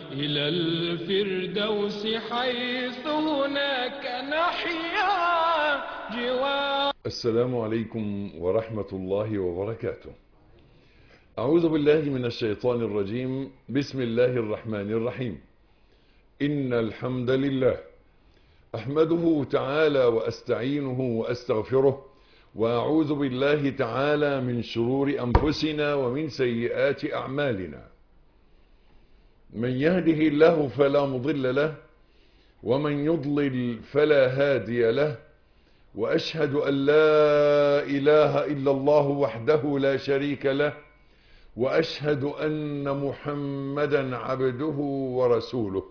إلى الفردوس حيث هناك نحيا جوار. السلام عليكم ورحمة الله وبركاته. أعوذ بالله من الشيطان الرجيم. بسم الله الرحمن الرحيم. إن الحمد لله أحمده تعالى وأستعينه وأستغفره، وأعوذ بالله تعالى من شرور أنفسنا ومن سيئات أعمالنا. من يهده الله فلا مضل له، ومن يضلل فلا هادي له، وأشهد أن لا إله إلا الله وحده لا شريك له، وأشهد أن محمدا عبده ورسوله.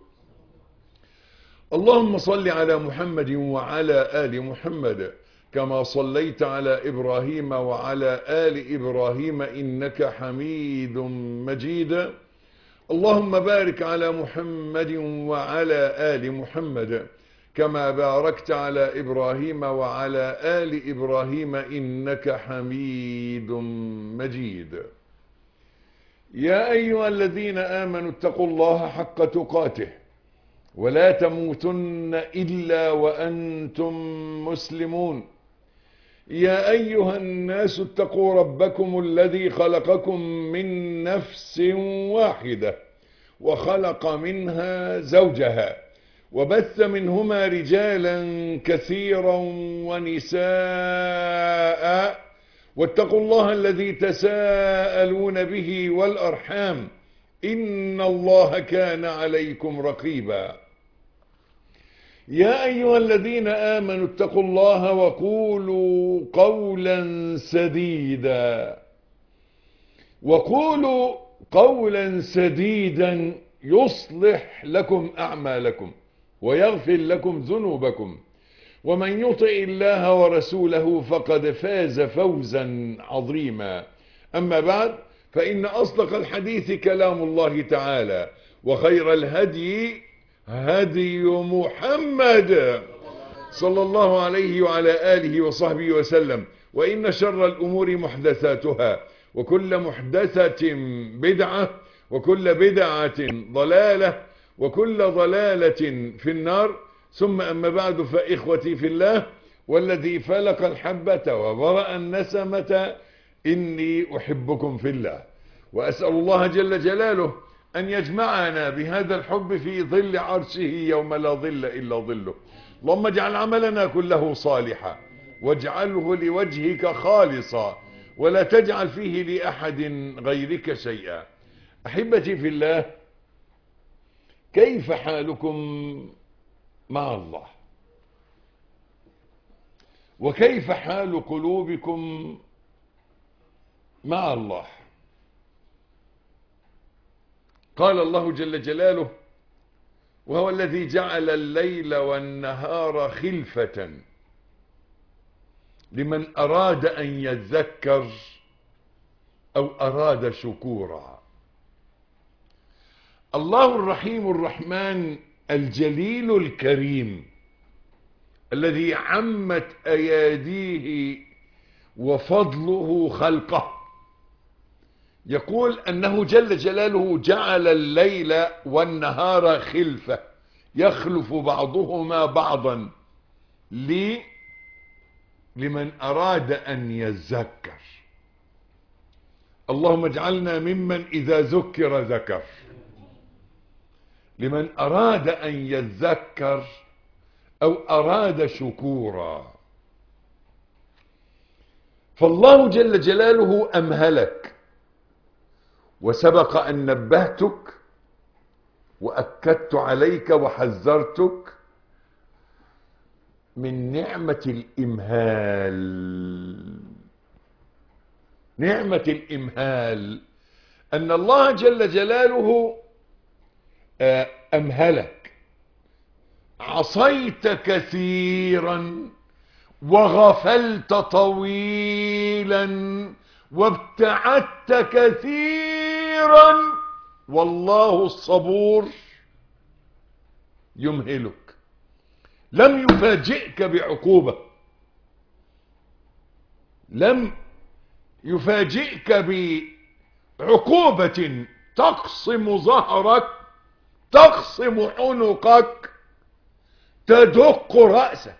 اللهم صل على محمد وعلى آل محمد كما صليت على إبراهيم وعلى آل إبراهيم إنك حميد مجيد. اللهم بارك على محمد وعلى آل محمد كما باركت على إبراهيم وعلى آل إبراهيم إنك حميد مجيد. يا أيها الذين آمنوا اتقوا الله حق تقاته ولا تموتن إلا وأنتم مسلمون. يا أيها الناس اتقوا ربكم الذي خلقكم من نفس واحدة وخلق منها زوجها وبث منهما رجالا كثيرا ونساء، واتقوا الله الذي تساءلون به والأرحام إن الله كان عليكم رقيبا. يا أيها الذين آمنوا اتقوا الله وقولوا قولا سديدا يصلح لكم أعمالكم ويغفر لكم ذنوبكم، ومن يطع الله ورسوله فقد فاز فوزا عظيما. أما بعد، فإن أصدق الحديث كلام الله تعالى، وخير الهدي هدي محمد صلى الله عليه وعلى آله وصحبه وسلم، وإن شر الأمور محدثاتها، وكل محدثة بدعة، وكل بدعة ضلالة، وكل ضلالة في النار. ثم أما بعد، فإخوتي في الله والذي فلق الحبة وبرأ النسمة، إني أحبكم في الله، وأسأل الله جل جلاله أن يجمعنا بهذا الحب في ظل عرشه يوم لا ظل إلا ظله. اللهم اجعل عملنا كله صالحا، واجعله لوجهك خالصا، ولا تجعل فيه لأحد غيرك شيئا. أحبتي في الله، كيف حالكم مع الله؟ وكيف حال قلوبكم مع الله؟ قال الله جل جلاله: وهو الذي جعل الليل والنهار خلفة لمن أراد أن يذكر أو أراد شكورا. الله الرحيم الرحمن الجليل الكريم الذي عمت أياديه وفضله خلقه، يقول أنه جل جلاله جعل الليل والنهار خلفة، يخلف بعضهما بعضا لمن أراد أن يذكر. اللهم اجعلنا ممن إذا ذكر ذكر. لمن أراد أن يذكر أو أراد شكورا. فالله جل جلاله أمهلك، وسبق أن نبهتك وأكدت عليك وحذرتك من نعمة الإمهال. نعمة الإمهال أن الله جل جلاله أمهلك. عصيت كثيرا وغفلت طويلا وابتعدت كثيرا، والله الصبور يمهلك. لم يفاجئك بعقوبة، لم يفاجئك بعقوبة تقصم ظهرك تخصم عنقك، تدق رأسك،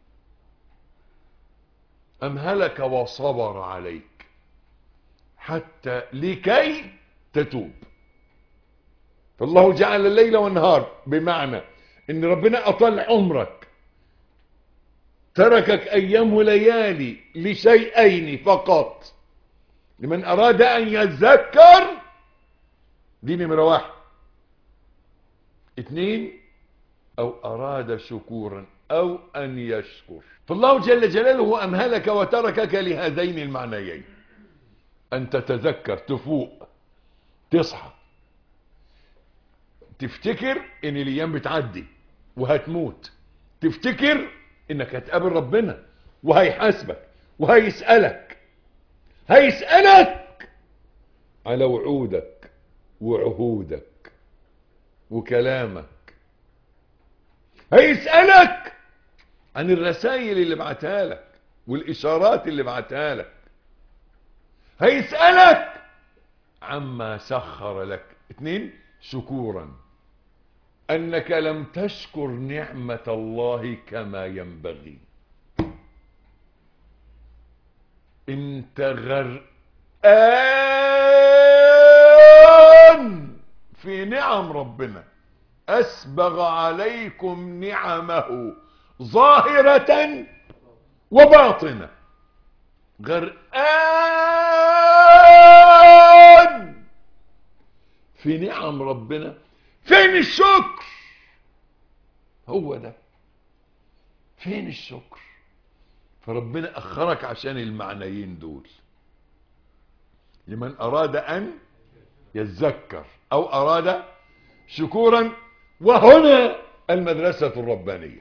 أمهلك وصبر عليك حتى لكي تتوب. فالله جعل الليل والنهار، بمعنى ان ربنا اطال عمرك، تركك ايام وليالي لشيئين فقط: لمن اراد ان يذكر، دي نمرة 1. 2، او اراد شكورا او ان يشكر. فالله جل جلاله امهلك وتركك لهذين المعنيين: ان تتذكر، تفوق، تصحى، تفتكر ان الايام بتعدي وهتموت، تفتكر انك هتقابل ربنا وهيحاسبك وهيسألك، هيسألك على وعودك وعهودك وكلامك، هيسألك عن الرسائل اللي بعتها لك والاشارات اللي بعتها لك، هيسألك عما سخر لك. 2، شكورا، انك لم تشكر نعمة الله كما ينبغي. انت غرقان في نعم ربنا، اسبغ عليكم نعمه ظاهرة وباطنة. غرقان في نعم ربنا. فين الشكر؟ هو ده، فين الشكر؟ فربنا اخرك عشان المعنيين دول: لمن اراد ان يتذكر او اراد شكورا. وهنا المدرسة الربانية،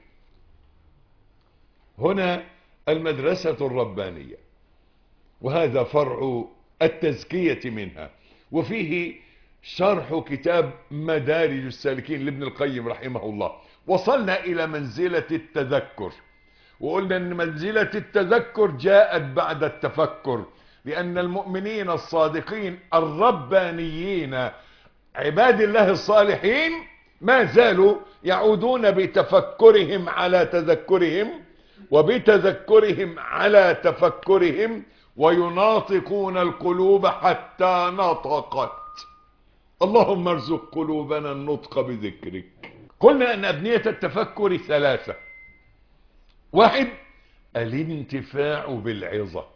هنا المدرسة الربانية، وهذا فرع التزكية منها. وفيه شرح كتاب مدارج السالكين لابن القيم رحمه الله. وصلنا إلى منزلة التذكر، وقلنا أن منزلة التذكر جاءت بعد التفكر، لأن المؤمنين الصادقين الربانيين عباد الله الصالحين ما زالوا يعودون بتفكرهم على تذكرهم، وبتذكرهم على تفكرهم، ويناطقون القلوب حتى نطقت. اللهم ارزق قلوبنا النطق بذكرك. قلنا ان ابنية التفكر 3: 1، الانتفاع بالعظة.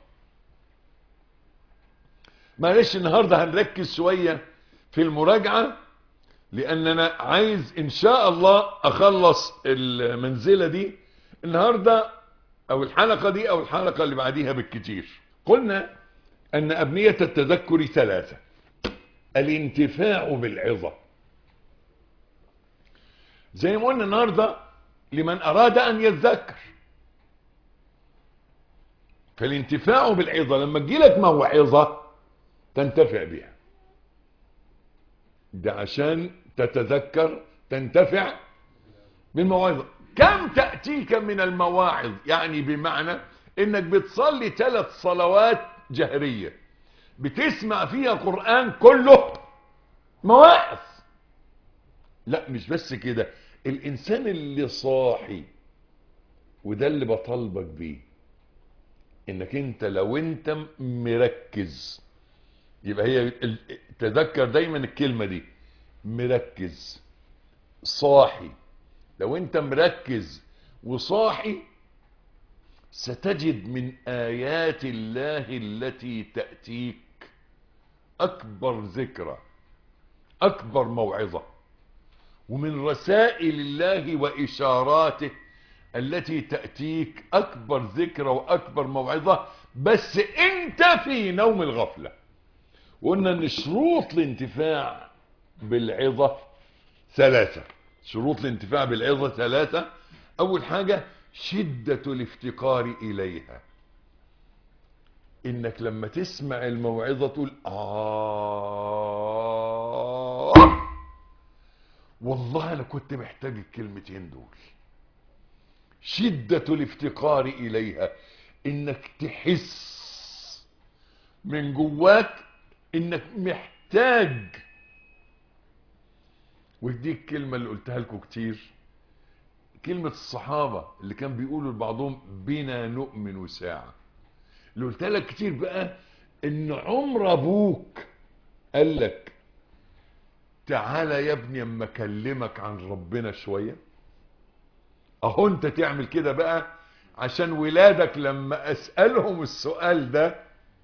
معلش النهاردة هنركز شوية في المراجعة، لاننا عايز ان شاء الله اخلص المنزلة دي النهاردة او الحلقة دي او الحلقة اللي بعديها بالكتير. قلنا ان ابنية التذكر 3: الانتفاع بالعظة. زي ما قلنا النهاردة: لمن اراد ان يتذكر. فالانتفاع بالعظة لما تجيلك موعظة تنتفع بها، ده عشان تتذكر تنتفع بالمواعظ. كم تأتيك من المواعظ؟ يعني بمعنى انك بتصلي 3 صلوات جهرية بتسمع فيها قرآن كله مواعظ. لا مش بس كده، الانسان اللي صاحي، وده اللي بطالبك بيه، انك انت لو انت مركز، يبقى هي تذكر دايما الكلمة دي: مركز صاحي. لو انت مركز وصاحي ستجد من آيات الله التي تأتيك أكبر ذكرى، أكبر موعظة، ومن رسائل الله وإشاراته التي تأتيك أكبر ذكرى وأكبر موعظة، بس أنت في نوم الغفلة. وقلنا أن شروط الانتفاع بالعظة 3. شروط الانتفاع بالعظة 3: أول حاجة شدة الافتقار إليها، إنك لما تسمع الموعظة تقول والله أنا كنت محتاج الكلمتين دول. شدة الافتقار إليها، إنك تحس من جواك إنك محتاج ودي الكلمة اللي قلتها لكم كتير، كلمة الصحابة اللي كان بيقولوا لبعضهم بنا نؤمن ساعة. اللي قلتها لك كتير بقى ان عمر ابوك قال لك تعالى يا ابني اما اكلمك عن ربنا شوية. اهو انت تعمل كده بقى عشان ولادك لما اسألهم السؤال ده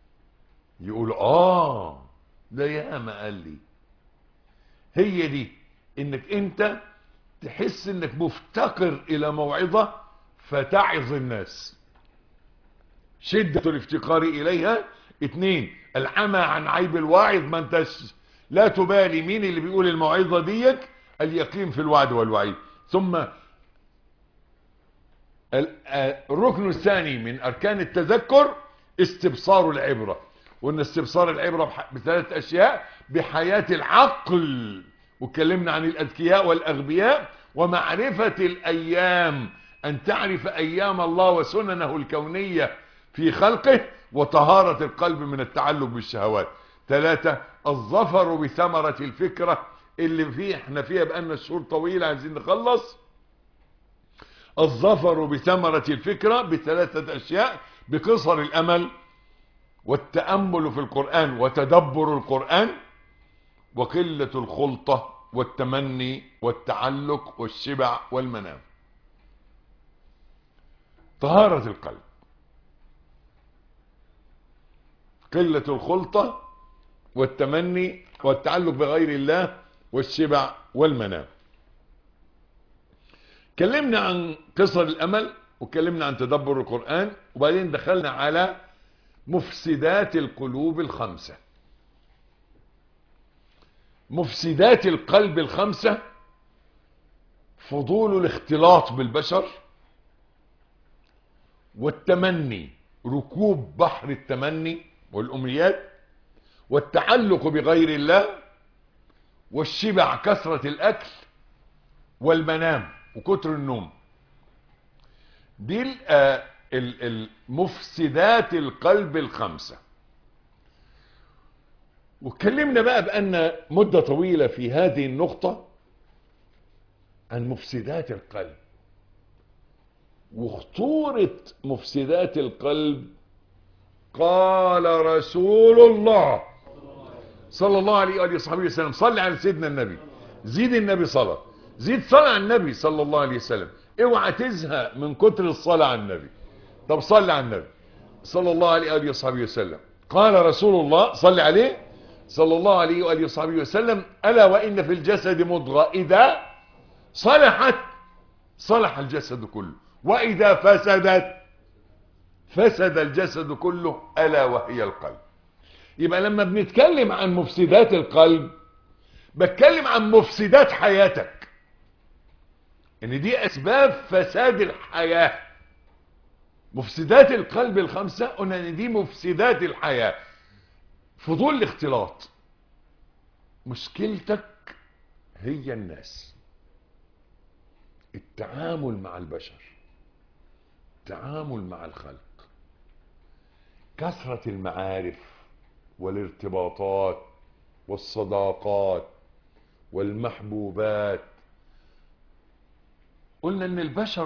يقولوا ده ياما قال لي. هي دي انك انت تحس انك مفتقر الى موعظة فتعظ الناس. شدة الافتقار اليها. 2 العمى عن عيب الواعظ، ما انتش لا تبالي مين اللي بيقول الموعظة ديك، اليقين في الوعد والوعيد. ثم الركن الثاني من اركان التذكر استبصار العبرة. وان استبصار العبرة بثلاث اشياء: بحياة العقل، واتكلمنا عن الاذكياء والاغبياء، ومعرفة الايام، ان تعرف ايام الله وسننه الكونية في خلقه، وطهارة القلب من التعلق بالشهوات. 3 الظفر بثمرة الفكرة اللي احنا فيها بقالنا شهور طويلة عايزين نخلص. الظفر بثمرة الفكرة بثلاثة اشياء: بقصر الامل، والتأمل في القرآن وتدبر القرآن، وقلة الخلطة والتمني والتعلق والشبع والمنام. طهارة القلب، قلة الخلطة والتمني والتعلق بغير الله والشبع والمنام. اتكلمنا عن قصر الامل، واتكلمنا عن تدبر القرآن، وبعدين دخلنا على مفسدات القلوب الخمسة. مفسدات القلب الخمسة: فضول الاختلاط بالبشر، والتمني، ركوب بحر التمني والأمنيات، والتعلق بغير الله، والشبع، كثرة الأكل، والمنام وكتر النوم. دي المفسدات القلب الخمسة. واتكلمنا بقى بأن مدة طويلة في هذه النقطة عن مفسدات القلب وخطورة مفسدات القلب. قال رسول الله صلى الله عليه وآله وصحبه وسلم: صلي على سيدنا النبي، زيد النبي صلاة، زيد صلاة على النبي صلى الله عليه وسلم. اوعى تزهق من كتر الصلاة على النبي. طب صلي على النبي صلى الله عليه وآله وصحبه وسلم. قال رسول الله صلي عليه صلى الله عليه وآله وصحبه وسلم: ألا وإن في الجسد مضغة إذا صلحت صلح الجسد كله، وإذا فسدت فسد الجسد كله، ألا وهي القلب. يبقى لما بنتكلم عن مفسدات القلب بتكلم عن مفسدات حياتك، ان دي اسباب فساد الحياة. مفسدات القلب الخمسة قلنا ان دي مفسدات الحياة: فضول الاختلاط. مشكلتك هي الناس، التعامل مع البشر، التعامل مع الخلق، كثرة المعارف والارتباطات والصداقات والمحبوبات. قلنا ان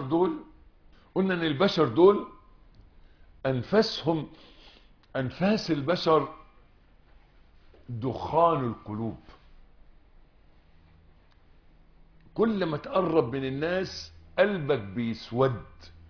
البشر دول انفاس البشر دخان القلوب. كل ما تقرب من الناس قلبك بيسود،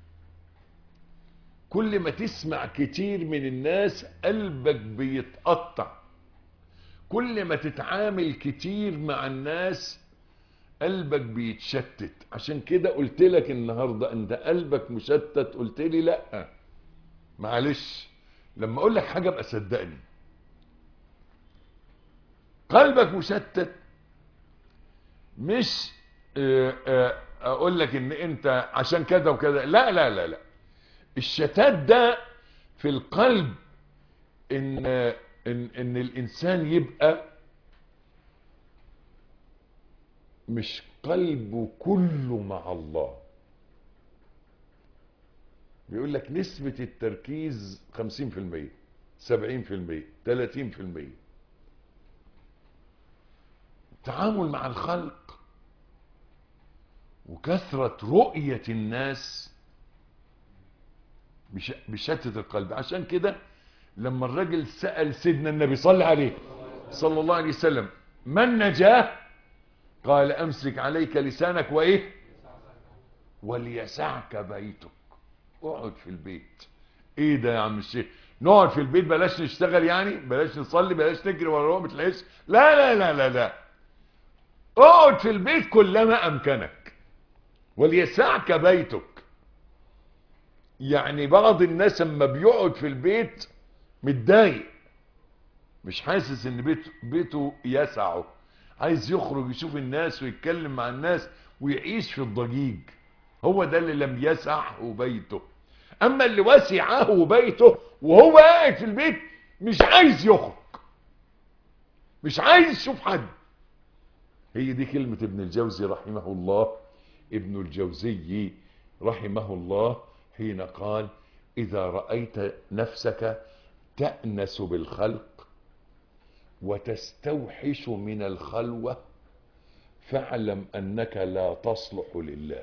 كل ما تسمع كتير من الناس قلبك بيتقطع، كل ما تتعامل كتير مع الناس قلبك بيتشتت. عشان كده قلت لك النهاردة انت قلبك مشتت، قلت لي لا معلش، لما اقول لك حاجة ابقى صدقني. قلبك مشتت مش اقول لك ان انت عشان كذا وكذا، لا لا لا لا. الشتات ده في القلب ان الانسان يبقى مش قلبه كله مع الله. بيقول لك نسبة التركيز 50%، 70%، 30%. التعامل مع الخلق وكثرة رؤية الناس بشتت القلب. عشان كده لما الرجل سأل سيدنا النبي صلى عليه صلى الله عليه وسلم ما النجاة، قال امسك عليك لسانك وايه وليسعك بيتك. اقعد في البيت. ايه ده يا عم الشيخ، نقعد في البيت بلاش نشتغل يعني، بلاش نصلي، بلاش نجري ورا رؤية العيش؟ لا لا لا لا لا، اقعد في البيت كلما امكنك وليسعك بيتك. يعني بعض الناس لما بيقعد في البيت متضايق، مش حاسس ان بيته يسعه، عايز يخرج يشوف الناس ويتكلم مع الناس ويعيش في الضجيج. هو ده اللي لم يسعه بيته. اما اللي وسعه بيته وهو قاعد في البيت مش عايز يخرج، مش عايز يشوف حد. هي دي كلمة ابن الجوزي رحمه الله، ابن الجوزي رحمه الله، حين قال إذا رأيت نفسك تأنس بالخلق وتستوحش من الخلوة فاعلم أنك لا تصلح لله.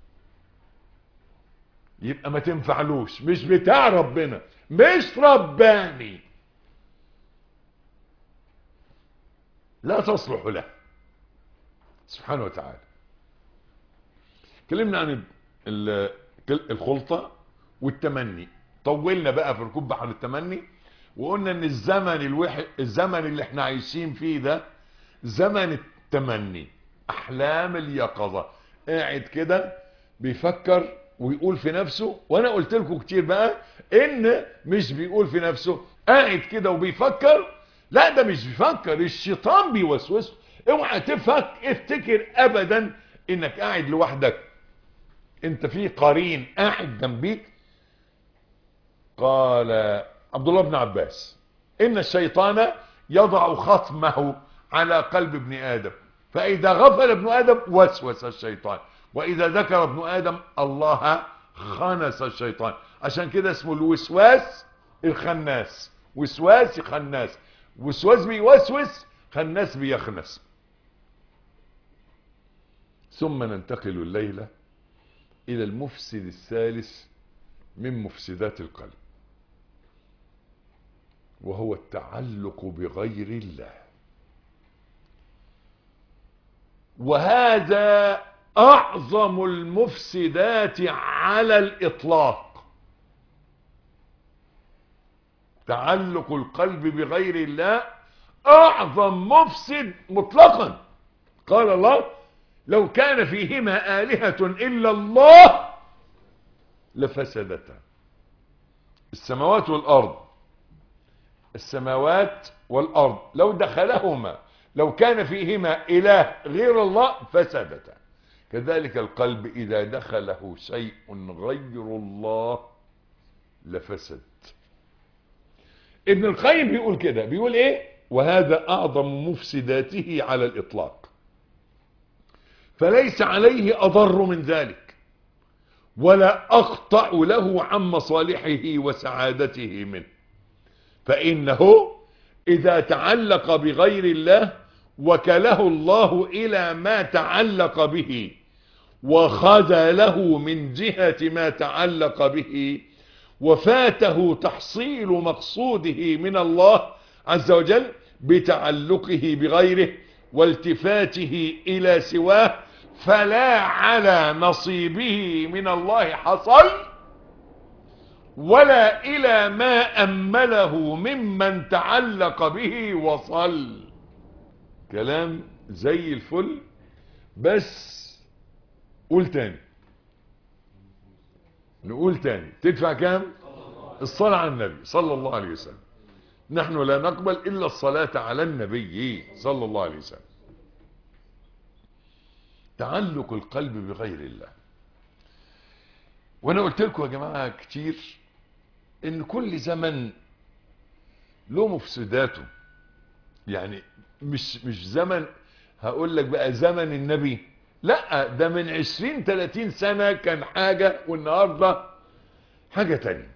يبقى ما تنفعلوش، مش بتاع ربنا، مش رباني، لا تصلح له سبحانه وتعالى. اتكلمنا عن الخلطة والتمني، طولنا بقى في ركوب بحر التمني، وقلنا ان الزمن اللي احنا عايشين فيه ده زمن التمني، احلام اليقظة. قاعد كده بيفكر ويقول في نفسه، وانا قلت لكم كتير بقى ان مش بيقول في نفسه، قاعد كده وبيفكر. لا ده مش بيفكر، الشيطان بيوسوسه. اوعى افتكر ابدا انك قاعد لوحدك، انت في قرين قاعد جنبيك. قال عبد الله بن عباس ان الشيطان يضع خصمه على قلب ابن ادم، فاذا غفل ابن ادم وسوس الشيطان، واذا ذكر ابن ادم الله خنس الشيطان. عشان كده اسمه الوسواس الخناس، وسواس خناس، وسواس بيوسوس، خناس بيخنس. ثم ننتقل الليلة الى المفسد الثالث من مفسدات القلب، وهو التعلق بغير الله. وهذا اعظم المفسدات على الاطلاق. تعلق القلب بغير الله اعظم مفسد مطلقا. قال الله لو كان فيهما آلهة الا الله لفسدتا. السماوات والارض، السماوات والارض لو دخلهما، لو كان فيهما اله غير الله فسدتا. كذلك القلب اذا دخله شيء غير الله لفسد. ابن القيم بيقول كده، بيقول ايه؟ وهذا اعظم مفسداته على الاطلاق، فليس عليه اضر من ذلك ولا اقطع له عن مصالحه وسعادته منه. فانه اذا تعلق بغير الله وكله الله الى ما تعلق به وخذله من جهة ما تعلق به، وفاته تحصيل مقصوده من الله عز وجل بتعلقه بغيره والتفاته الى سواه، فلا على نصيبه من الله حصل ولا الى ما امله ممن تعلق به وصل. كلام زي الفل، بس قول تاني، نقول تاني. تدفع كام؟ الصلاة على النبي صلى الله عليه وسلم. نحن لا نقبل الا الصلاة على النبي صلى الله عليه وسلم. تعلق القلب بغير الله. وانا قلت لكم يا جماعة كتير ان كل زمن له مفسداته. يعني مش زمن هقول لك بقى زمن النبي، لا ده من 20-30 سنة كان حاجة والنهاردة حاجة تانية.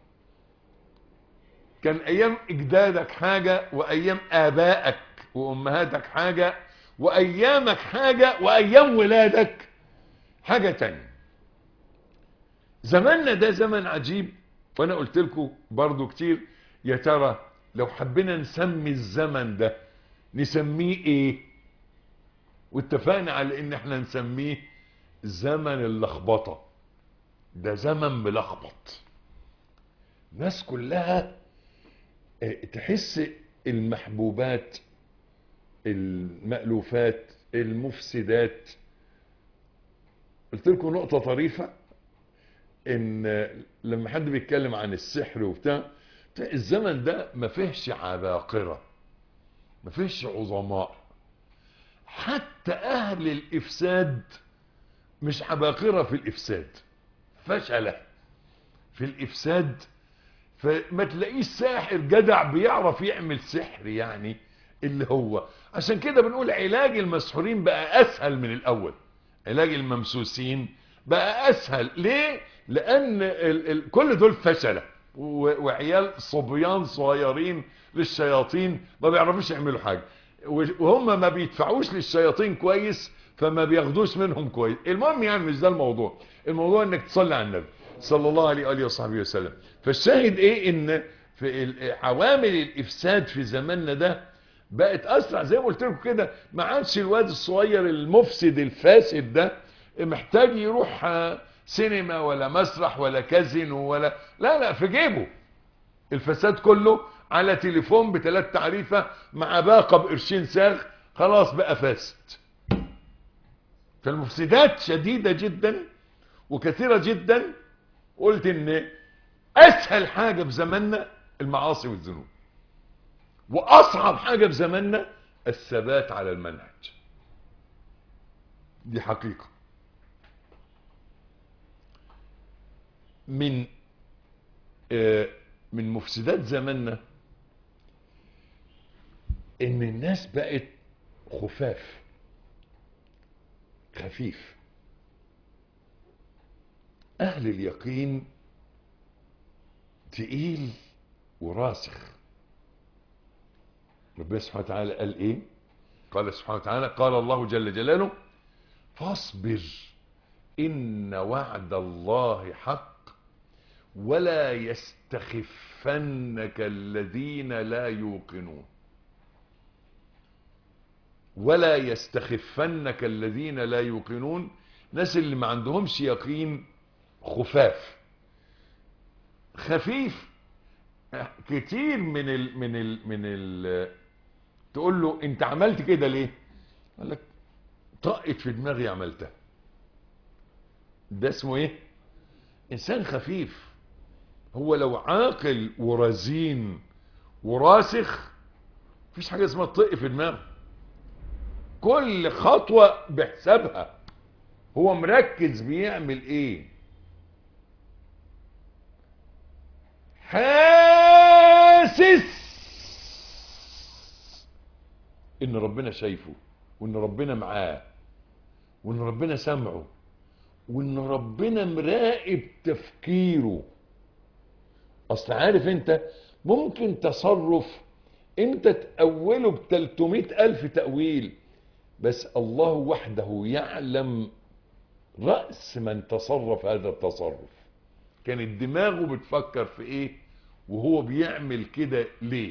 كان ايام اجدادك حاجة، وايام ابائك وامهاتك حاجة، وايامك حاجة، وايام ولادك حاجة تانية، زماننا ده زمن عجيب، وانا قلت لكم برضو كتير، يا ترى لو حبينا نسمي الزمن ده نسميه ايه؟ واتفقنا على ان احنا نسميه زمن اللخبطة. ده زمن ملخبط، الناس كلها تحس المحبوبات، المألوفات، المفسدات. قلت لكم نقطة طريفة، ان لما حد بيتكلم عن السحر وبتاع، الزمن ده ما فيهش عباقرة، ما فيهش عظماء، حتى اهل الافساد مش عباقرة في الافساد، فشلة في الافساد. فما تلاقيش ساحر جدع بيعرف يعمل سحر يعني، اللي هو عشان كده بنقول علاج المسحورين بقى اسهل من الاول، علاج الممسوسين بقى اسهل. ليه؟ لان كل دول فشلة وعيال صبيان صغيرين للشياطين ما بيعرفوش يعملوا حاجة، وهم ما بيدفعوش للشياطين كويس فما بياخدوش منهم كويس. المهم يعني مش ده الموضوع، الموضوع انك تصلي على النبي صلى الله عليه وآله وصحبه وسلم. فالشاهد ايه؟ ان في عوامل الافساد في زماننا ده بقت اسرع، زي ما قلت لكم كده. ما عادش الواد الصغير المفسد الفاسد ده محتاج يروح سينما ولا مسرح ولا كازينو ولا لا، في جيبه الفساد كله على تليفون ب3 تعريفة مع باقة بقرشين ساغ، خلاص بقى فاسد. فالمفسدات شديدة جدا وكثيرة جدا. قلت ان اسهل حاجة في زماننا المعاصي والذنوب، واصعب حاجة في زماننا الثبات على المنهج. دي حقيقة. من مفسدات زماننا ان الناس بقت خفاف، خفيف. اهل اليقين تقيل وراسخ. ربنا سبحانه وتعالى قال ايه؟ قال سبحانه وتعالى، قال الله جل جلاله: فاصبر ان وعد الله حق ولا يستخفنك الذين لا يوقنون. ولا يستخفنك الذين لا يوقنون، ناس اللي ما عندهمش يقين خفاف. خفيف كتير من ال تقول له انت عملت كده ليه؟ قال لك طقت في دماغي عملتها. ده اسمه ايه؟ انسان خفيف. هو لو عاقل ورزين وراسخ مفيش حاجه اسمها طق في دماغه، كل خطوه بحسابها، هو مركز بيعمل ايه، حاسس ان ربنا شايفه، وان ربنا معاه، وان ربنا سمعه، وان ربنا مراقب تفكيره. اصل عارف انت ممكن تصرف انت تأوله ب300,000 تأويل، بس الله وحده يعلم رأس من تصرف هذا التصرف، كانت دماغه بتفكر في ايه وهو بيعمل كده ليه.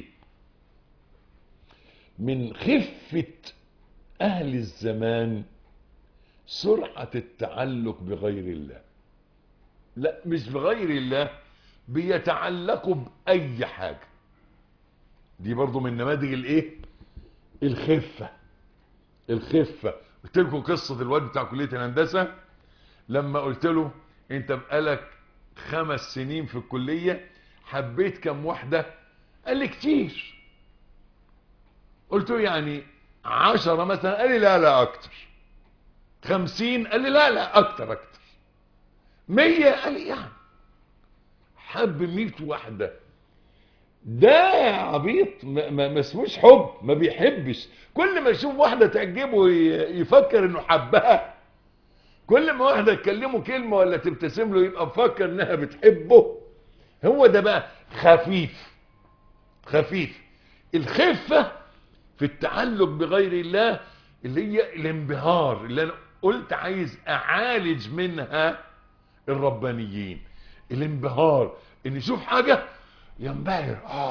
من خفة اهل الزمان سرعة التعلق بغير الله. لا مش بغير الله، بيتعلقوا بأي حاجة. دي برضو من نماذج الايه؟ الخفة. الخفة. قلت لكم قصة الواد بتاع كلية الهندسة لما قلت له انت بقالك 5 سنين في الكلية حبيت كم واحدة؟ قال لي كتير. قلت له يعني 10 مثلا؟ قال لي لا اكتر. 50؟ قال لي لا اكتر. 100؟ قال لي يعني حب 100 واحدة. ده عبيط، ما اسموش حب، ما بيحبش. كل ما يشوف واحدة تعجبه يفكر انه حبها، كل ما واحدة تكلمه كلمة ولا تبتسم له يبقى مفكر انها بتحبه. هو ده بقى خفيف. خفيف. الخفة في التعلق بغير الله اللي هي الانبهار، اللي انا قلت عايز اعالج منها الربانيين. الانبهار، ان يشوف حاجة ينبهر.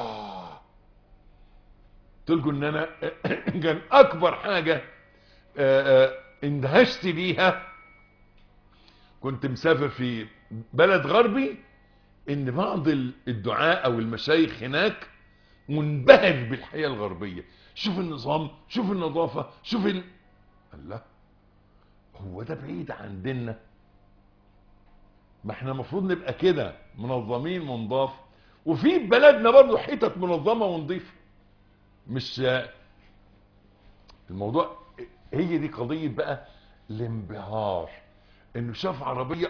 قلت ان انا كان اكبر حاجة اندهشت بيها، كنت مسافر في بلد غربي، ان بعض الدعاء او المشايخ هناك منبهر بالحياة الغربية. شوف النظام، شوف النظافة، شوف الله، هو ده بعيد عن ديننا؟ ما احنا المفروض نبقى كده منظمين منضاف، وفي بلدنا برضو حتت منظمة ونضيفة. مش الموضوع، هي دي قضية بقى الانبهار، انه شاف عربية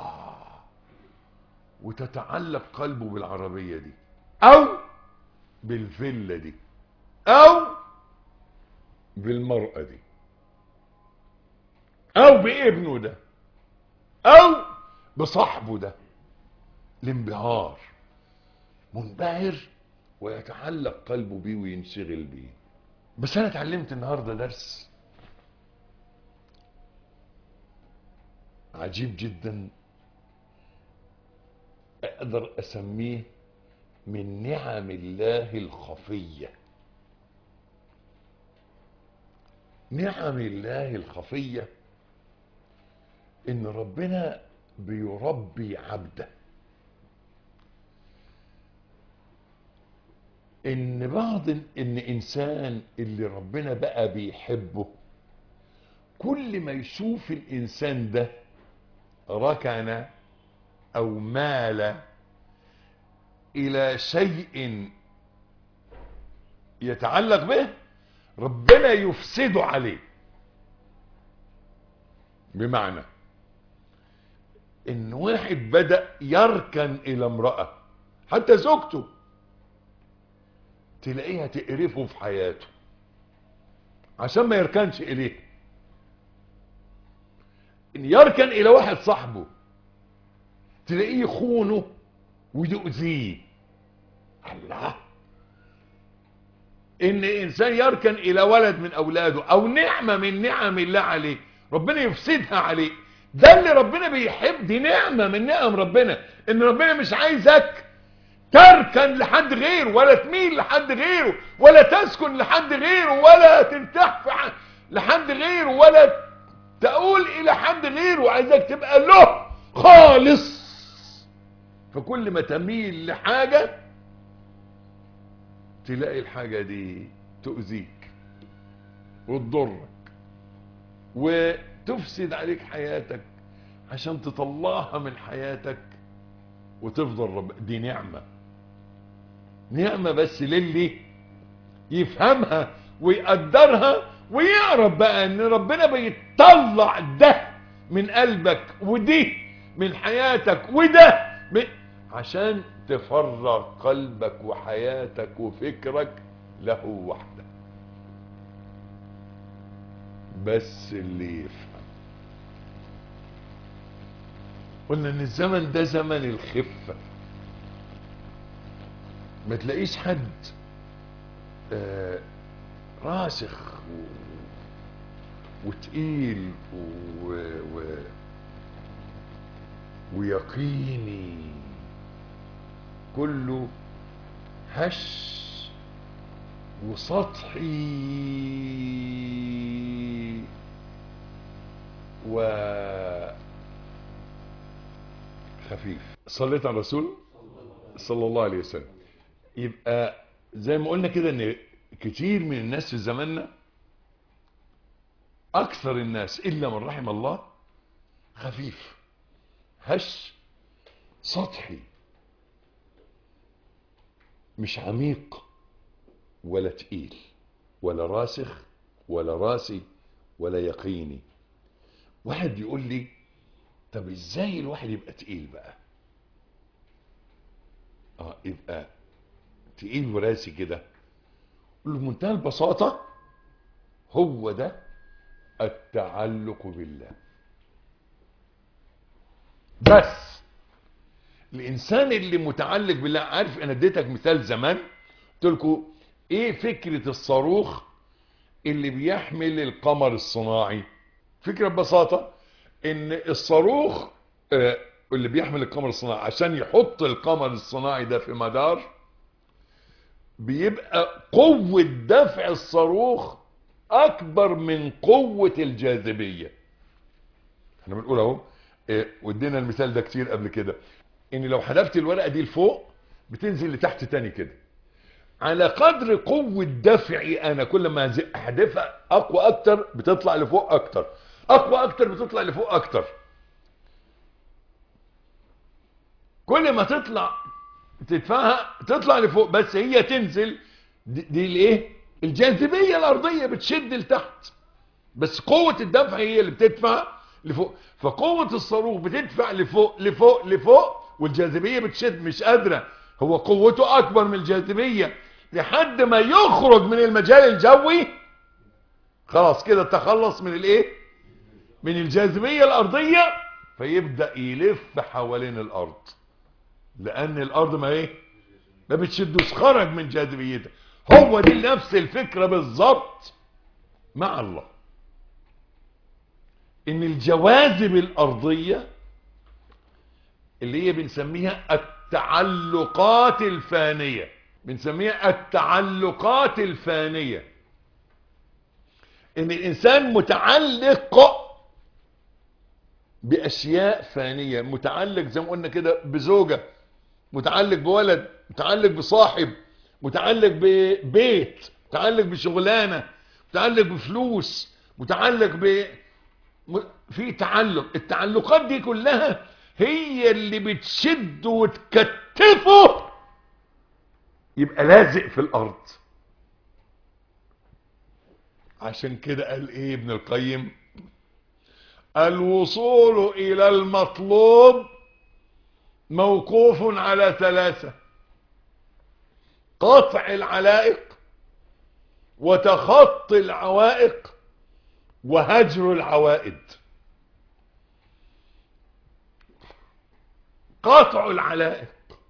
وتتعلق قلبه بالعربية دي، او بالفيلا دي، او بالمرأة دي، او بابنه ده، او بصاحبه ده. الانبهار، منبهر ويتعلق قلبه بيه وينشغل بيه. بس انا اتعلمت النهارده درس عجيب جدا، اقدر اسميه من نعم الله الخفية. نعم الله الخفية ان ربنا بيربي عبده، ان انسان اللي ربنا بقى بيحبه، كل ما يشوف الانسان ده ركن او مال الى شيء يتعلق به، ربنا يفسده عليه. بمعنى ان واحد بدأ يركن الى امرأة، حتى زوجته تلاقيها تقرفه في حياته عشان ما يركنش اليه. ان يركن الى واحد صاحبه تلاقيه يخونه ويؤذيه. الله، ان انسان يركن الى ولد من اولاده او نعمة من نعم الله عليه، ربنا يفسدها عليه. ده اللي ربنا بيحب، دي نعمة من نعم ربنا، ان ربنا مش عايزك تركن لحد غيره، ولا تميل لحد غيره، ولا تسكن لحد غيره، ولا ترتاح لحد غيره، ولا تقول الى حد غيره. عايزك تبقى له خالص. فكل ما تميل لحاجة تلاقي الحاجة دي تؤذيك وتضرك وتفسد عليك حياتك عشان تطلعها من حياتك وتفضل دي نعمة. نعمة بس للي يفهمها ويقدرها ويعرف بقى ان ربنا بيطلع ده من قلبك ودي من حياتك وده عشان تفرغ قلبك وحياتك وفكرك له وحده. بس اللي يفهم. قلنا ان الزمن ده زمن الخفة، ما تلاقيش حد راسخ وتقيل ويقيني، كله هش وسطحي وخفيف. صليت على الرسول صلى الله عليه وسلم. يبقى زي ما قلنا كده ان كتير من الناس في زماننا، اكثر الناس الا من رحم الله، خفيف هش سطحي، مش عميق ولا تقيل ولا راسخ ولا راسي ولا يقيني. واحد يقول لي طب ازاي الواحد يبقى تقيل بقى؟ يبقى تقيل وراسي كده. قل له بمنتهى البساطة، هو ده التعلق بالله. بس الانسان اللي متعلق بالله، عارف انا اديتك مثال زمان قلت لكم ايه فكرة الصاروخ اللي بيحمل القمر الصناعي؟ فكرة ببساطة ان الصاروخ اللي بيحمل القمر الصناعي عشان يحط القمر الصناعي ده في مدار، بيبقى قوة دفع الصاروخ اكبر من قوة الجاذبية. احنا بنقول اهو، وادينا المثال ده كتير قبل كده، ان لو حذفت الورقة دي لفوق بتنزل لتحت تاني كده. على قدر قوة دفعي انا كل ما احذفها اقوى اكتر بتطلع لفوق اكتر، اقوى اكتر بتطلع لفوق اكتر. كل ما تدفعها تطلع لفوق، بس هي تنزل. دي الايه؟ الجاذبية الارضية بتشد لتحت، بس قوة الدفع هي اللي بتدفع لفوق. فقوة الصاروخ بتدفع لفوق لفوق لفوق، والجاذبية بتشد، مش قادرة. هو قوته اكبر من الجاذبية لحد ما يخرج من المجال الجوي، خلاص كده تخلص من الايه؟ من الجاذبية الارضية، فيبدأ يلف حوالين الارض، لان الارض ما بتشدوش، خرج من جاذبيتها. هو دي نفس الفكرة بالظبط مع الله، ان الجواذب الارضية اللي هي بنسميها التعلقات الفانية، بنسميها التعلقات الفانية، ان الانسان متعلق باشياء فانية، متعلق زي ما قلنا كده بزوجة، متعلق بولد، متعلق بصاحب، متعلق ببيت، متعلق بشغلانة، متعلق بفلوس، متعلق في تعلق. التعلقات دي كلها هي اللي بتشد وتكتفه يبقى لازق في الارض. عشان كده قال ايه ابن القيم؟ الوصول الى المطلوب موقوف على ثلاثة: قطع العلائق، وتخطي العوائق، وهجر العوائد. قطع العلائق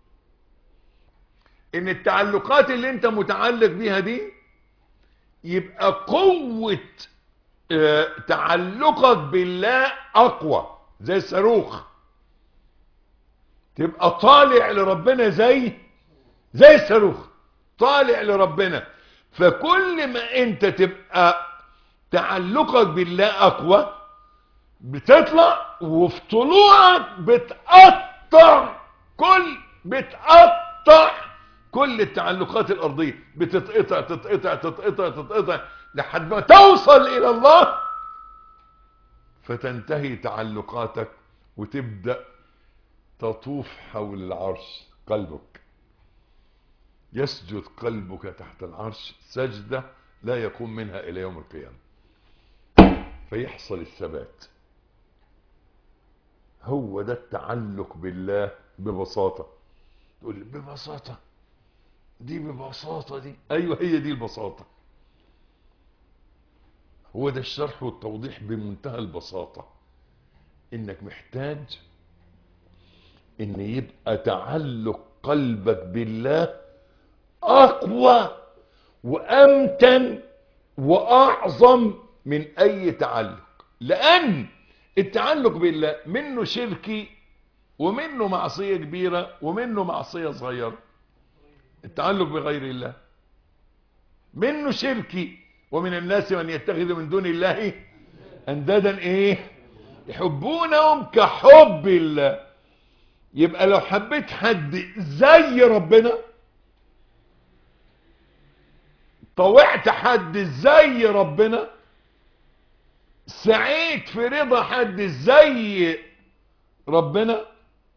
ان التعلقات اللي انت متعلق بيها دي يبقى قوة تعلقك بالله اقوى، زي الصاروخ، تبقى طالع لربنا زي الصاروخ طالع لربنا. فكل ما انت تبقى تعلقك بالله اقوى بتطلع، وفي طلوعك بتقطع كل التعلقات الارضية، بتتقطع تتقطع تتقطع تتقطع لحد ما توصل الى الله، فتنتهي تعلقاتك وتبدأ تطوف حول العرش. قلبك يسجد، قلبك تحت العرش سجدة لا يقوم منها الى يوم القيامة، فيحصل الثبات. هو ده التعلق بالله ببساطة. تقول لي ببساطة دي، ببساطة دي، ايوه هي دي البساطة. هو ده الشرح والتوضيح بمنتهى البساطة، انك محتاج ان يبقى تعلق قلبك بالله اقوى وامتن واعظم من اي تعلق، لان التعلق بالله منه شركي ومنه معصية كبيرة ومنه معصية صغيرة. التعلق بغير الله منه شركي، ومن الناس من يتخذ من دون الله اندادا يحبونهم كحب الله. يبقى لو حبيت حد زي ربنا، طوعت حد زي ربنا، سعيت في رضا حد زي ربنا،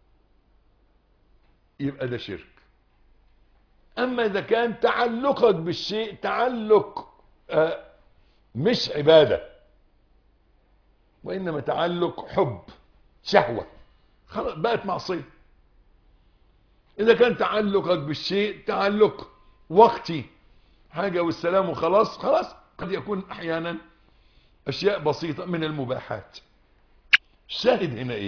يبقى ده شرك. اما اذا كان تعلقك بالشيء تعلق مش عبادة، وانما تعلق حب شهوة، خلاص بقت معصية. اذا كان تعلقك بالشيء تعلق وقتي، حاجة والسلام وخلاص، قد يكون احيانا اشياء بسيطة من المباحات. الشاهد هنا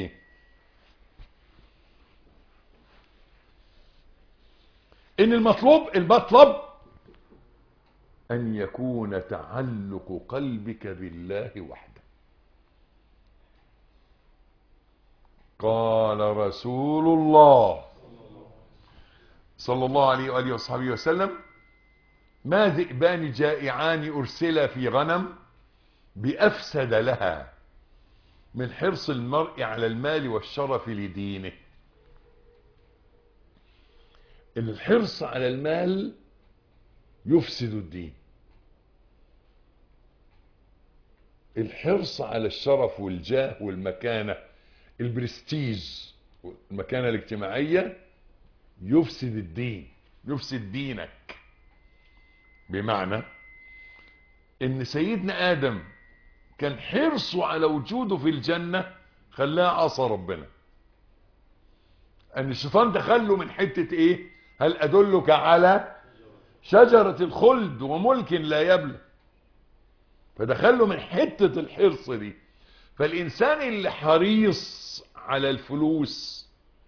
ان المطلب ان يكون تعلق قلبك بالله وحده. قال رسول الله صلى الله عليه وآله وصحبه وسلم: ما ذئبان جائعان أرسلا في غنم بأفسد لها من حرص المرء على المال والشرف لدينه. الحرص على المال يفسد الدين، الحرص على الشرف والجاه والمكانة، البرستيج والمكانة الاجتماعية يفسد الدين، يفسد دينك. بمعنى ان سيدنا آدم كان حرصه على وجوده في الجنة خلاه عصى ربنا. ان الشيطان دخله من حتة ايه؟ هل ادلك على شجرة الخلد وملك لا يبلى؟ فدخله من حتة الحرص دي. فالانسان اللي حريص على الفلوس،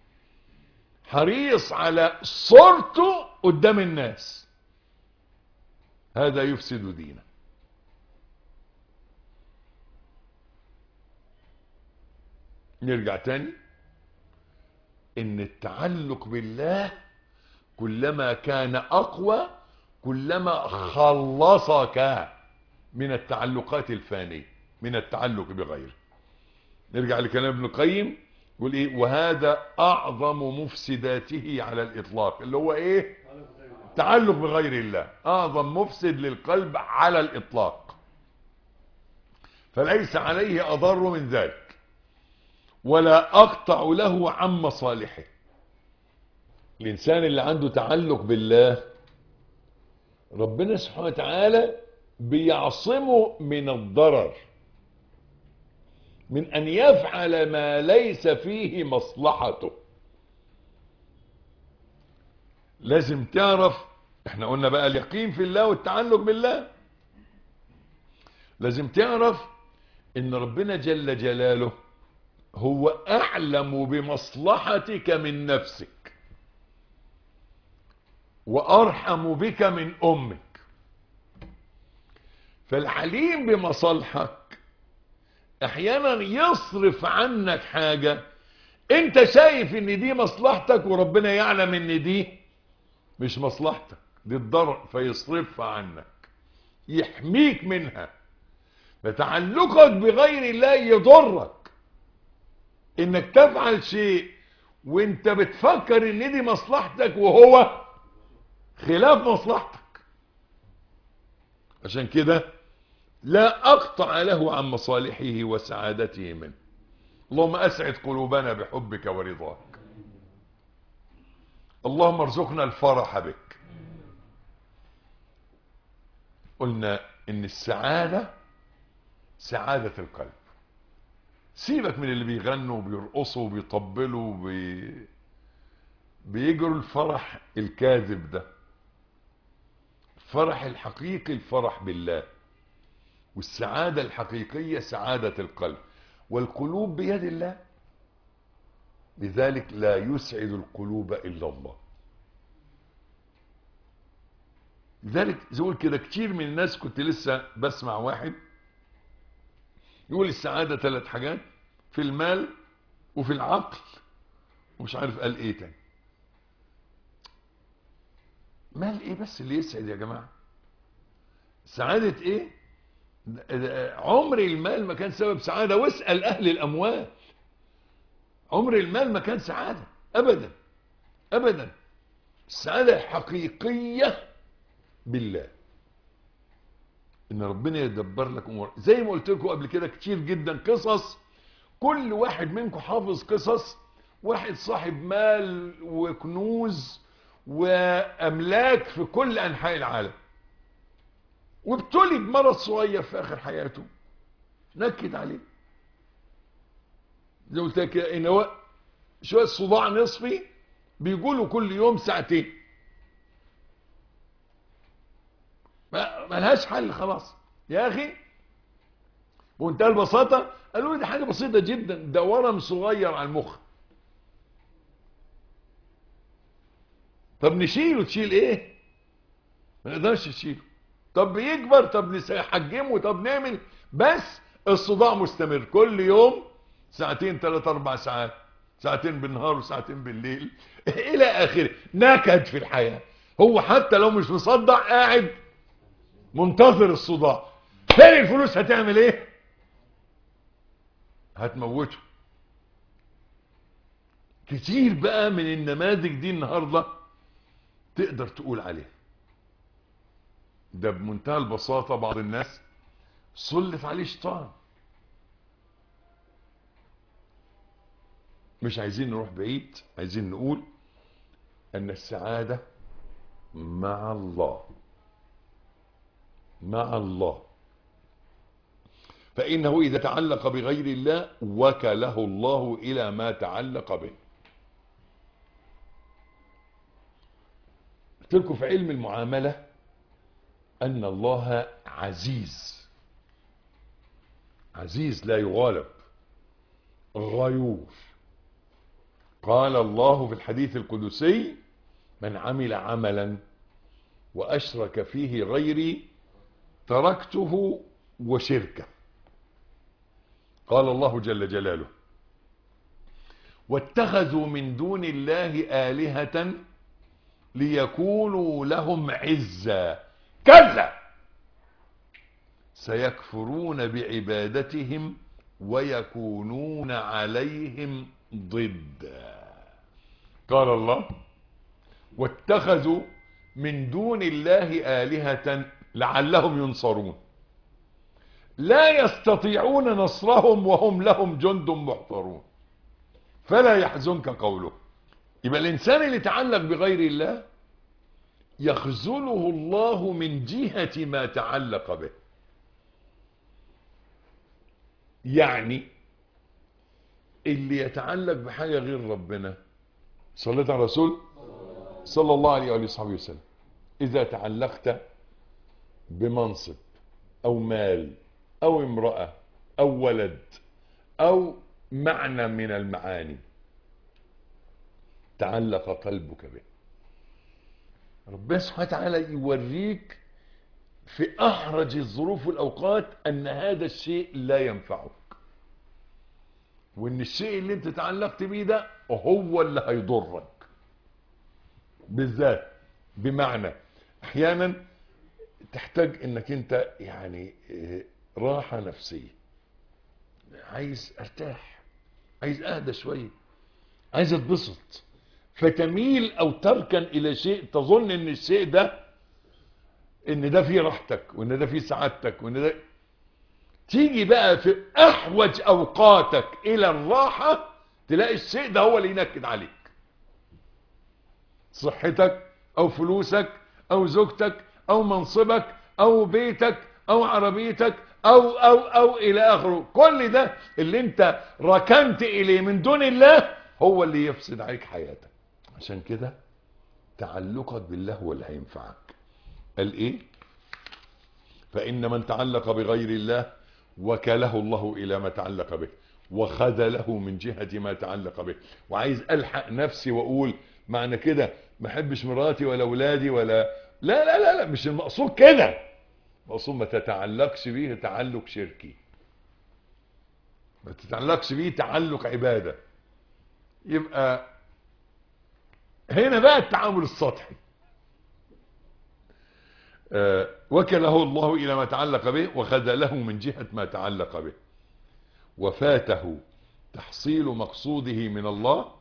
حريص على صورته قدام الناس، هذا يفسد دينه. نرجع تاني ان التعلق بالله كلما كان اقوى كلما خلصك من التعلقات الفانية، من التعلق بغيره. نرجع لكلام ابن القيم يقول ايه؟ وهذا اعظم مفسداته على الاطلاق، اللي هو ايه؟ تعلق بغير الله اعظم مفسد للقلب على الاطلاق، فليس عليه اضر من ذلك ولا اقطع له عن مصالحه. الانسان اللي عنده تعلق بالله ربنا سبحانه وتعالى بيعصمه من الضرر، من ان يفعل ما ليس فيه مصلحته. لازم تعرف، احنا قلنا بقى اليقين في الله والتعلق بالله، لازم تعرف ان ربنا جل جلاله هو اعلم بمصلحتك من نفسك وارحم بك من امك. فالعليم بمصالحك احيانا يصرف عنك حاجة انت شايف ان دي مصلحتك وربنا يعلم ان دي مش مصلحتك، دي الضرر، فيصرفها عنك، يحميك منها. فتعلقك بغير الله يضرك، انك تفعل شيء وانت بتفكر ان دي مصلحتك وهو خلاف مصلحتك. عشان كده لا اقطع له عن مصالحه وسعادته منه. اللهم اسعد قلوبنا بحبك ورضاك. اللهم ارزقنا الفرح بك. قلنا ان السعادة سعادة القلب. سيبك من اللي بيغنوا وبيرقصوا وبيطبلوا بيجروا الفرح الكاذب ده. الفرح الحقيقي الفرح بالله، والسعادة الحقيقية سعادة القلب، والقلوب بيد الله، لذلك لا يسعد القلوب إلا الله. لذلك يقول كده كتير من الناس، كنت لسه بسمع واحد يقول السعادة 3 حاجات: في المال وفي العقل ومش عارف قال ايه تاني. مال ايه بس اللي يسعد يا جماعة؟ سعادة ايه؟ عمر المال ما كان سبب سعادة، واسأل اهل الاموال. عمر المال ما كان سعادة ابدا ابدا. السعادة الحقيقية بالله، ان ربنا يدبر لك امور. زي ما قلت لكم قبل كده كتير جدا قصص، كل واحد منكم حافظ قصص واحد صاحب مال وكنوز واملاك في كل انحاء العالم، وابتلي بمرض صغير في اخر حياته نكد عليه. زي ما قلت لك ان هو شويه صداع نصفي بيقولوا كل يوم 2 ساعة، ما لهاش حل خلاص يا اخي. بمنتهى البساطه قالوا لي دي حاجه بسيطه جدا، ده ورم صغير على المخ. طب نشيله، تشيل ايه؟ ما نقدرش نشيله. طب بيكبر، طب نحجمه، طب نعمل، بس الصداع مستمر كل يوم 2 3 4 ساعات. ساعتين بالنهار وساعتين بالليل الى اخره، نكد في الحياة. هو حتى لو مش مصدع قاعد منتظر الصداع. فين الفلوس؟ هتعمل ايه؟ هتموته. كتير بقى من النماذج دي النهاردة تقدر تقول عليها. ده بمنتهى البساطة بعض الناس سلط عليه شيطان. مش عايزين نروح بعيد، عايزين نقول ان السعادة مع الله، مع الله. فإنه إذا تعلق بغير الله وكله الله إلى ما تعلق به. قلت لكم في علم المعاملة أن الله عزيز، عزيز لا يغالب، غيور. قال الله في الحديث القدسي: من عمل عملا وأشرك فيه غيري تركته وشركه. قال الله جل جلاله: واتخذوا من دون الله آلهة ليكونوا لهم عزا. كلا سيكفرون بعبادتهم ويكونون عليهم ضدا. قال الله: واتخذوا من دون الله آلهة لعلهم ينصرون لا يستطيعون نصرهم وهم لهم جند محضرون فلا يحزنك قوله. يبقى الإنسان اللي تعلق بغير الله يخذله الله من جهة ما تعلق به. يعني اللي يتعلق بحاجة غير ربنا، صليت على الرسول صلى الله عليه وآله وصحبه وسلم، إذا تعلقت بمنصب أو مال أو امرأة أو ولد أو معنى من المعاني، تعلق قلبك به. ربنا سبحانه وتعالى يوريك في أحرج الظروف والأوقات أن هذا الشيء لا ينفعك، وأن الشيء اللي انت تعلقت بيه ده هو اللي هيضرك بالذات. بمعنى أحيانا تحتاج أنك انت يعني راحة نفسية، عايز ارتاح، عايز اهدى شوية، عايز اتبسط، فتميل او تركن الى شيء تظن ان الشيء ده ان ده فيه راحتك وان ده فيه سعادتك وان ده. تيجي بقى في احوج اوقاتك الى الراحة تلاقي الشيء ده هو اللي ينكد عليك. صحتك او فلوسك او زوجتك او منصبك او بيتك او عربيتك او الى اخره. كل ده اللي انت ركنت اليه من دون الله هو اللي يفسد عليك حياتك. عشان كده تعلقك بالله هو اللي هينفعك. قال ايه؟ فان من تعلق بغير الله وكله الله الى ما تعلق به وخذله من جهة ما تعلق به. وعايز الحق نفسي واقول معنى كده ما احبش مراتي ولا اولادي ولا لا لا لا لا، مش المقصود كده. المقصود ما تتعلقش بيه تعلق شركي، ما تتعلقش بيه تعلق عبادة. يبقى هنا بقى التعامل السطحي. وكله الله إلى ما تعلق به وخذله من جهة ما تعلق به وفاته تحصيل مقصوده من الله.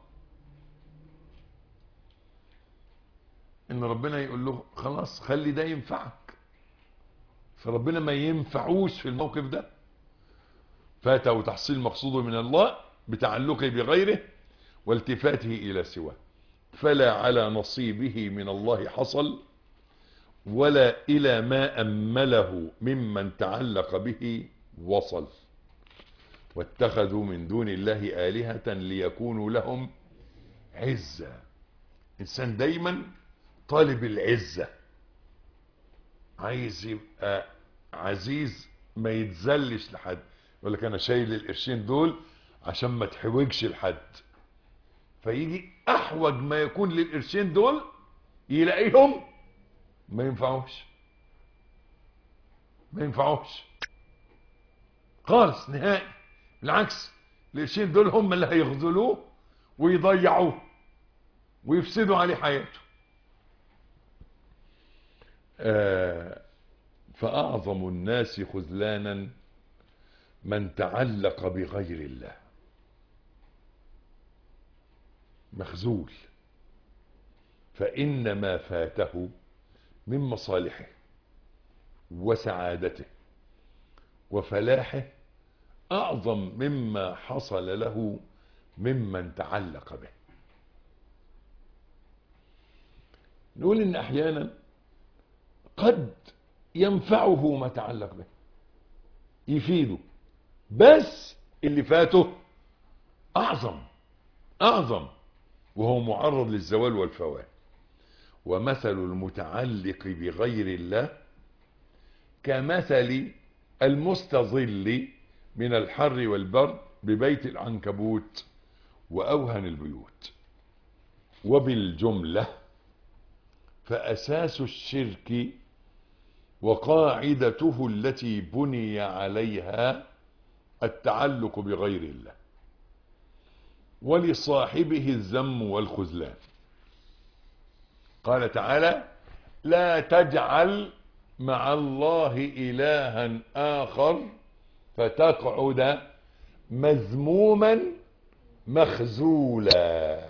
ان ربنا يقول له خلاص خلي ده ينفعك، فربنا ما ينفعوش في الموقف ده. فاته تحصيل مقصوده من الله بتعلقه بغيره والتفاته الى سواه، فلا على نصيبه من الله حصل ولا الى ما امله ممن تعلق به وصل. واتخذوا من دون الله آلهة ليكونوا لهم عزا. انسان دايما طالب العزة، عايز يبقى عزيز ما يتذلش لحد. يقول لك انا شايل القرشين دول عشان ما تحوجش لحد، فيجي احوج ما يكون للقرشين دول يلاقيهم ما ينفعوش، ما ينفعوش خالص نهائي. بالعكس القرشين دول هم اللي هيخذلوه ويضيعوه ويفسدوا عليه حياته. فأعظم الناس خذلانا من تعلق بغير الله، مخذول، فإن ما فاته من مصالحه وسعادته وفلاحه أعظم مما حصل له ممن تعلق به. نقول إن أحيانا قد ينفعه ما تعلق به، يفيده، بس اللي فاته أعظم وهو معرض للزوال والفوات. ومثل المتعلق بغير الله كمثل المستظل من الحر والبرد ببيت العنكبوت وأوهن البيوت. وبالجملة فأساس الشرك وقاعدته التي بني عليها التعلق بغير الله، ولصاحبه الذم والخذلان. قال تعالى: لا تجعل مع الله إلها آخر فتقعد مذموما مخذولا.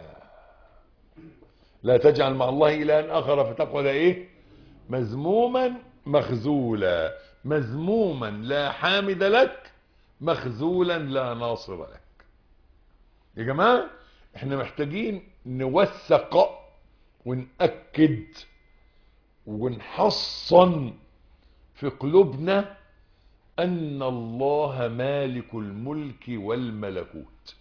لا تجعل مع الله إلها آخر فتقعد ايه؟ مذموما مخذولا. مذموما لا حامد لك، مخذولا لا ناصر لك. يا جماعة احنا محتاجين نوثق ونأكد ونحصن في قلوبنا أن الله مالك الملك والملكوت،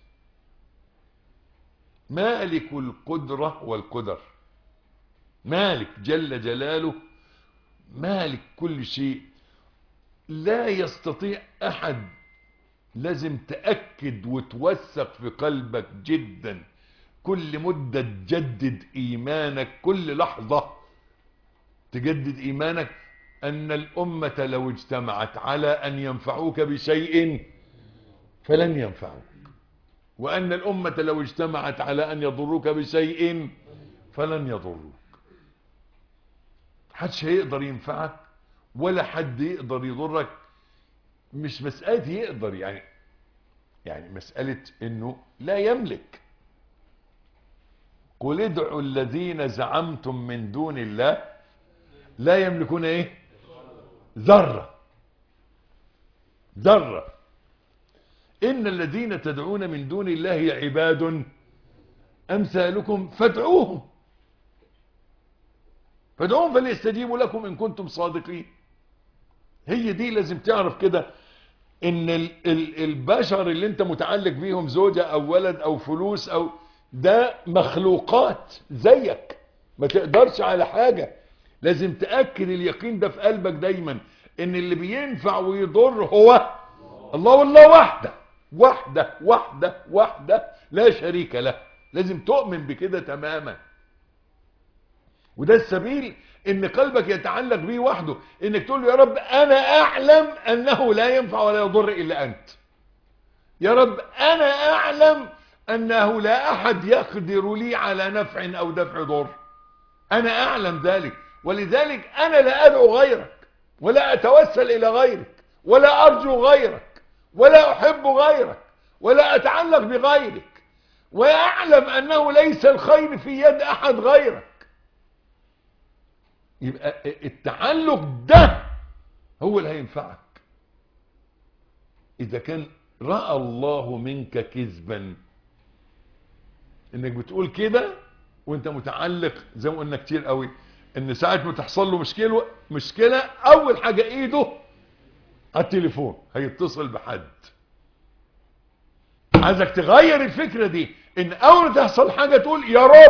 مالك القدرة والقدر، مالك جل جلاله، مالك كل شيء. لا يستطيع أحد. لازم تأكد وتوثق في قلبك جدا، كل مدة تجدد إيمانك، كل لحظة تجدد إيمانك أن الأمة لو اجتمعت على أن ينفعوك بشيء فلن ينفعوك، وأن الأمة لو اجتمعت على أن يضروك بشيء فلن يضروك. محدش هيقدر ينفعك ولا حد يقدر يضرك. مش مسألة يقدر، يعني مسألة انه لا يملك. قل ادعوا الذين زعمتم من دون الله لا يملكون ايه؟ ذرة. ان الذين تدعون من دون الله عباد امثالكم فادعوهم فليستجيبوا لكم ان كنتم صادقين. هي دي لازم تعرف كده، ان البشر اللي انت متعلق بيهم، زوجة او ولد او فلوس او ده مخلوقات زيك، ما تقدرش على حاجة. لازم تأكد اليقين ده في قلبك دايما، ان اللي بينفع ويضر هو الله، والله وحده لا شريك له. لازم تؤمن بكده تماما، وده السبيل ان قلبك يتعلق بيه وحده، انك تقول له يا رب انا اعلم انه لا ينفع ولا يضر الا انت. يا رب انا اعلم انه لا احد يقدر لي على نفع او دفع ضر، انا اعلم ذلك، ولذلك انا لا ادعو غيرك ولا اتوسل الى غيرك ولا ارجو غيرك ولا احب غيرك ولا اتعلق بغيرك، واعلم انه ليس الخير في يد احد غيرك. يبقى التعلق ده هو اللي هينفعك. اذا كان رأى الله منك كذبا انك بتقول كده وانت متعلق، زي ما قلنا كتير قوي، ان ساعة ما تحصل له مشكلة اول حاجة ايده على التليفون هيتصل بحد. عايزك تغير الفكرة دي، ان اول ما تحصل حاجة تقول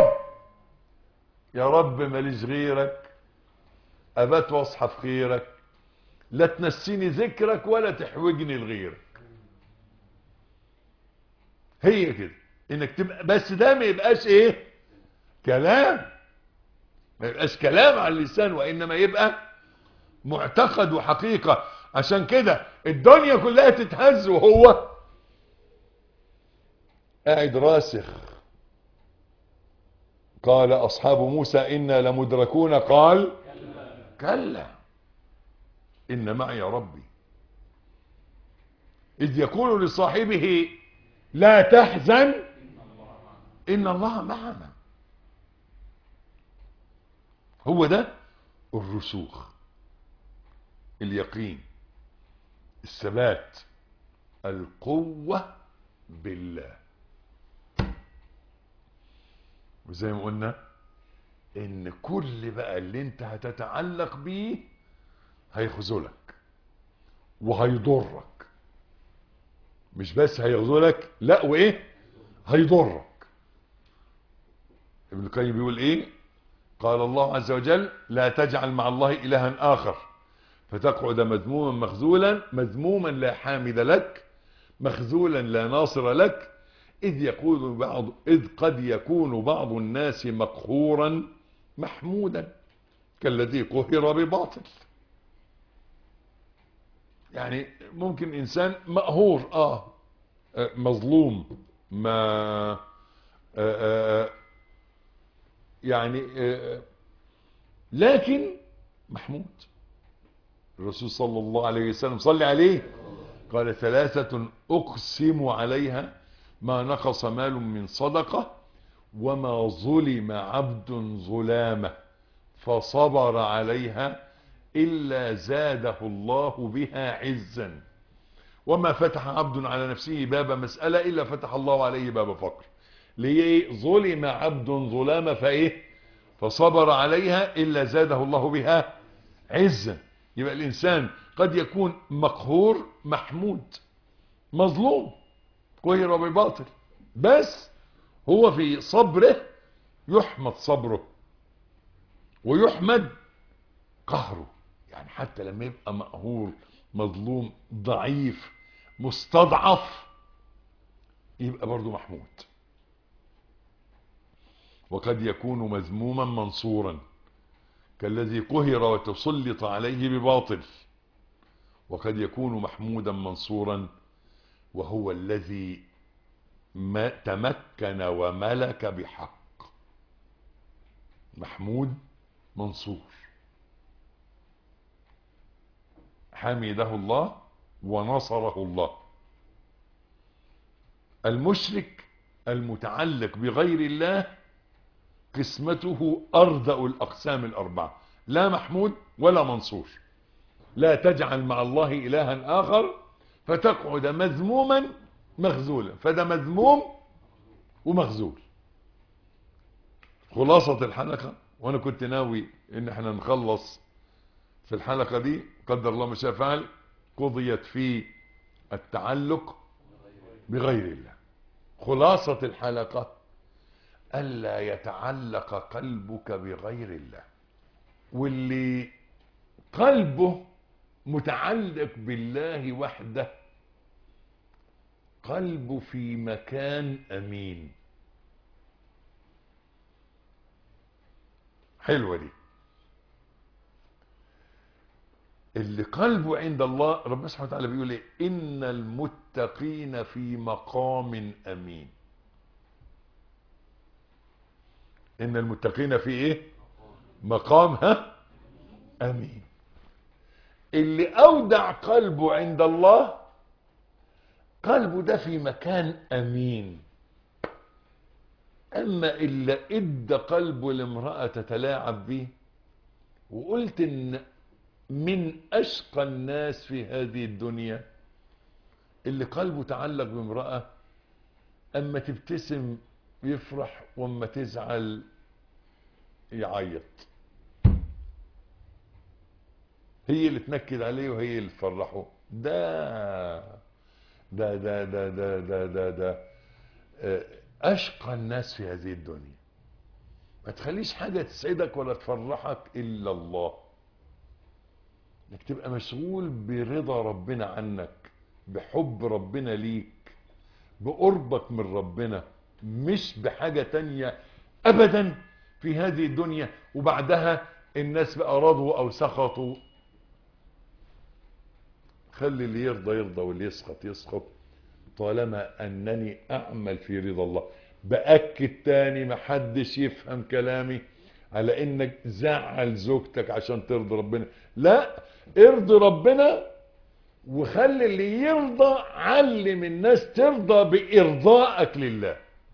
يا رب ماليش غيرك، ابات واصحى في خيرك، لا تنسيني ذكرك ولا تحوجني لغيرك. هي كده، انك تبقى، بس ده ما يبقاش ايه؟ كلام، ما يبقاش كلام على اللسان، وانما يبقى معتقد وحقيقة. عشان كده الدنيا كلها تتهز وهو قاعد راسخ قال أصحاب موسى إنا لمدركون قال كلا إن معي ربي إذ يقول لصاحبه لا تحزن إن الله معنا. هو ده الرسوخ، اليقين، الثبات، القوة بالله. وزي ما قلنا ان كل بقى اللي انت هتتعلق بيه هيخذلك وهيضرك. مش بس هيخذلك، لا وايه، هيضرك. ابن القيم بيقول ايه؟ قال الله عز وجل لا تجعل مع الله إلها آخر فتقعد مذموما مخذولا، مذموما لا حامد لك، مخذولا لا ناصر لك، إذ قد يكون بعض الناس مقهورا محمودا كالذي قهر بباطل. يعني ممكن إنسان مقهور مظلوم، ما يعني لكن محمود. الرسول صلى الله عليه وسلم صلى عليه قال ثلاثة أقسم عليها ما نقص مال من صدقة وما ظلم عبد ظلامة فصبر عليها إلا زاده الله بها عزا، وما فتح عبد على نفسه باب مسألة إلا فتح الله عليه باب فقر. ليه ظلم عبد ظلامة فإيه؟ فصبر عليها إلا زاده الله بها عزا. يبقى الإنسان قد يكون مقهور محمود، مظلوم قهر بباطل، بس هو في صبره يحمد صبره ويحمد قهره. يعني حتى لما يبقى مقهور مظلوم ضعيف مستضعف يبقى برضو محمود. وقد يكون مذموما منصورا كالذي قهر وتسلط عليه بباطل، وقد يكون محمودا منصورا وهو الذي ما تمكن وملك بحق. محمود منصور حمده الله ونصره الله. المشرك المتعلق بغير الله قسمته أردأ الأقسام الأربعة، لا محمود ولا منصور. لا تجعل مع الله إلها آخر فتقعد مذموما مخذولا، فده مذموم ومخذول. خلاصة الحلقة، وأنا كنت ناوي إن احنا نخلص في الحلقة دي، قدر الله ما شاء فعل، قضيت في التعلق بغير الله. خلاصة الحلقة ألا يتعلق قلبك بغير الله. واللي قلبه متعلق بالله وحده قلبه في مكان أمين. حلوة دي. اللي قلبه عند الله، ربنا سبحانه وتعالى بيقول ايه؟ إن المتقين في مقام أمين. إن المتقين في ايه؟ مقام أمين. اللي أودع قلبه عند الله قلبه ده في مكان أمين. أما إلا إدى قلبه لامرأة تتلاعب به، وقلت إن من أشقى الناس في هذه الدنيا اللي قلبه تعلق بامرأة، أما تبتسم يفرح وأما تزعل يعيط. هي اللي تنكد عليه وهي اللي تفرحه. ده أشقى الناس في هذه الدنيا. ما تخليش حاجة تسعدك ولا تفرحك إلا الله. انك تبقى مشغول برضا ربنا عنك، بحب ربنا ليك، بقربك من ربنا، مش بحاجة تانية أبدا في هذه الدنيا. وبعدها الناس بقى رضوا أو سخطوا. خلي اللي يرضى يرضى واللي يسخط يسخط، طالما أنني أعمل في رضا الله. بأكد تاني محدش يفهم كلامي على انك زعل زوجتك عشان ترضي ربنا. لا، ارضي ربنا وخلي اللي يرضى، علم الناس ترضى بإرضائك لله.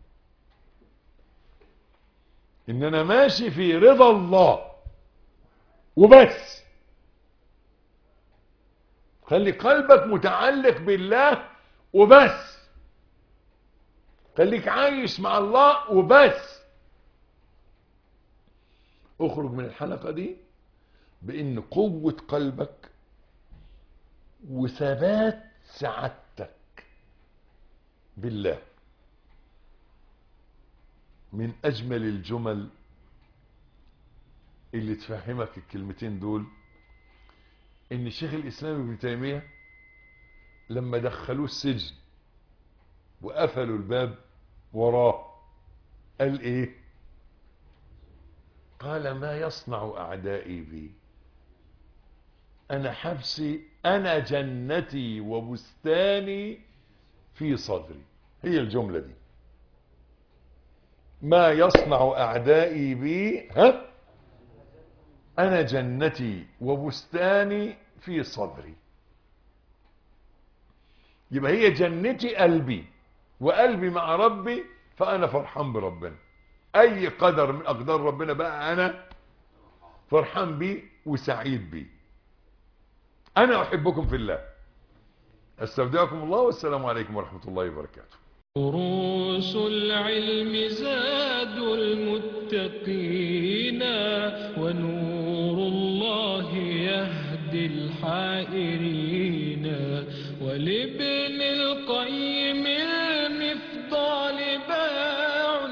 ان انا ماشي في رضا الله وبس. خلي قلبك متعلق بالله وبس. خليك عايش مع الله وبس. اخرج من الحلقة دي بان قوة قلبك وثبات سعادتك بالله من اجمل الجمل اللي تفهمك الكلمتين دول. ان الشيخ الاسلام ابن تيمية لما دخلوه السجن وقفلوا الباب وراه قال ايه؟ قال ما يصنع اعدائي بي؟ انا حبسي، انا جنتي وبستاني في صدري. هي الجملة دي، ما يصنع اعدائي بي، انا جنتي وبستاني في صدري. يبقى هي جنتي قلبي، وقلبي مع ربي، فانا فرحان بربنا. اي قدر من اقدار ربنا بقى انا فرحان بيه وسعيد بيه. انا احبكم في الله. استودعكم الله، والسلام عليكم ورحمة الله وبركاته. دروس العلم زاد المتقين، ونور الله يهدي الحائرين. ولابن القيم المفضال باع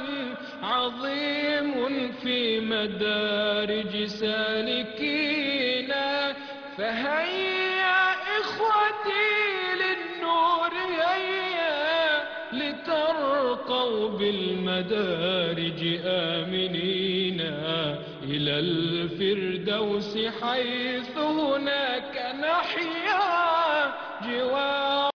عظيم في مدارج سالكين. فهيا إخوتي للنور هيا، لترقوا بالمدارج آمنين إلى الفردوس، حيث هناك نحيا جوار